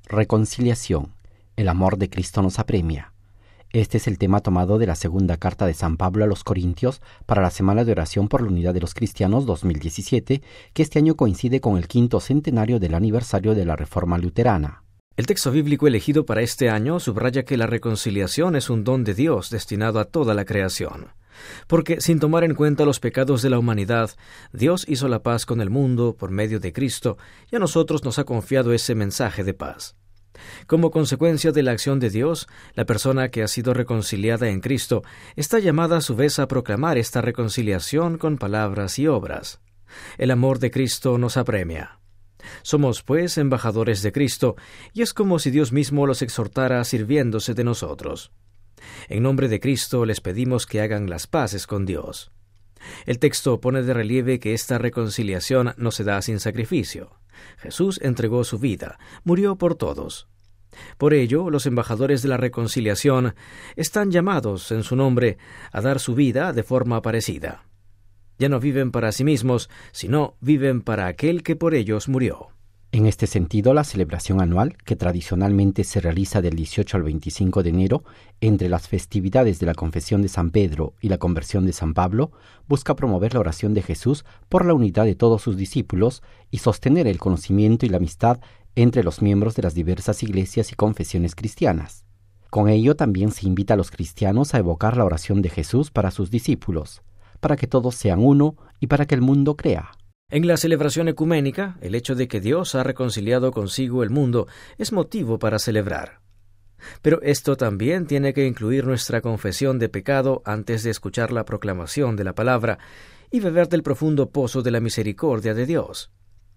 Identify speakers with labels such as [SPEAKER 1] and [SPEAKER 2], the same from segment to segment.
[SPEAKER 1] Reconciliación. El amor de Cristo nos apremia. Este es el tema tomado de la segunda carta de San Pablo a los Corintios para la Semana de Oración por la Unidad de los Cristianos 2017, que este año coincide con el 5º centenario del aniversario de la Reforma Luterana.
[SPEAKER 2] El texto bíblico elegido para este año subraya que la reconciliación es un don de Dios destinado a toda la creación. Porque, sin tomar en cuenta los pecados de la humanidad, Dios hizo la paz con el mundo por medio de Cristo, y a nosotros nos ha confiado ese mensaje de paz. Como consecuencia de la acción de Dios, la persona que ha sido reconciliada en Cristo está llamada a su vez a proclamar esta reconciliación con palabras y obras. El amor de Cristo nos apremia. Somos, pues, embajadores de Cristo, y es como si Dios mismo los exhortara sirviéndose de nosotros. En nombre de Cristo les pedimos que hagan las paces con Dios. El texto pone de relieve que esta reconciliación no se da sin sacrificio. Jesús entregó su vida, murió por todos. Por ello, los embajadores de la reconciliación están llamados, en su nombre, a dar su vida de forma parecida. Ya no viven para sí mismos, sino viven para aquel que por ellos murió.
[SPEAKER 1] En este sentido, la celebración anual, que tradicionalmente se realiza del 18 al 25 de enero, entre las festividades de la Confesión de San Pedro y la Conversión de San Pablo, busca promover la oración de Jesús por la unidad de todos sus discípulos y sostener el conocimiento y la amistad entre los miembros de las diversas iglesias y confesiones cristianas. Con ello también se invita a los cristianos a evocar la oración de Jesús para sus discípulos, para que todos sean uno y para que el mundo crea.
[SPEAKER 2] En la celebración ecuménica, el hecho de que Dios ha reconciliado consigo el mundo es motivo para celebrar. Pero esto también tiene que incluir nuestra confesión de pecado antes de escuchar la proclamación de la palabra y beber del profundo pozo de la misericordia de Dios.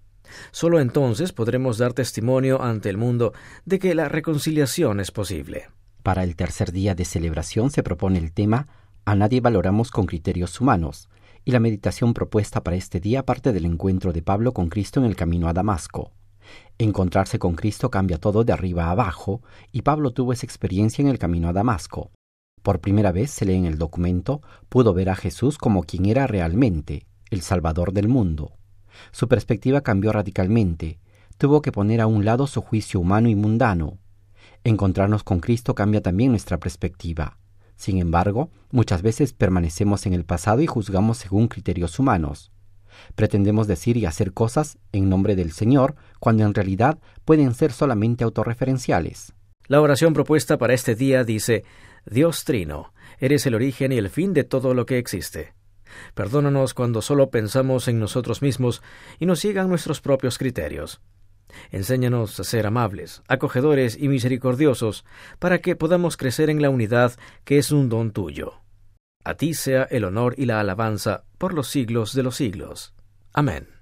[SPEAKER 2] Solo entonces podremos dar testimonio ante el mundo de que la reconciliación es posible.
[SPEAKER 1] Para el tercer día de celebración se propone el tema «A nadie valoramos con criterios humanos», y la meditación propuesta para este día parte del encuentro de Pablo con Cristo en el camino a Damasco. Encontrarse con Cristo cambia todo de arriba a abajo, y Pablo tuvo esa experiencia en el camino a Damasco. Por primera vez, se lee en el documento, pudo ver a Jesús como quien era realmente, el Salvador del mundo. Su perspectiva cambió radicalmente, tuvo que poner a un lado su juicio humano y mundano. Encontrarnos con Cristo cambia también nuestra perspectiva. Sin embargo, muchas veces permanecemos en el pasado y juzgamos según criterios humanos. Pretendemos decir y hacer cosas en nombre del Señor, cuando en realidad pueden ser solamente autorreferenciales.
[SPEAKER 2] La oración propuesta para este día dice: Dios Trino, eres el origen y el fin de todo lo que existe. Perdónanos cuando solo pensamos en nosotros mismos y nos sigan nuestros propios criterios. Enséñanos a ser amables, acogedores y misericordiosos, para que podamos crecer en la unidad que es un don tuyo. A ti sea el honor y la alabanza por los siglos de los siglos. Amén.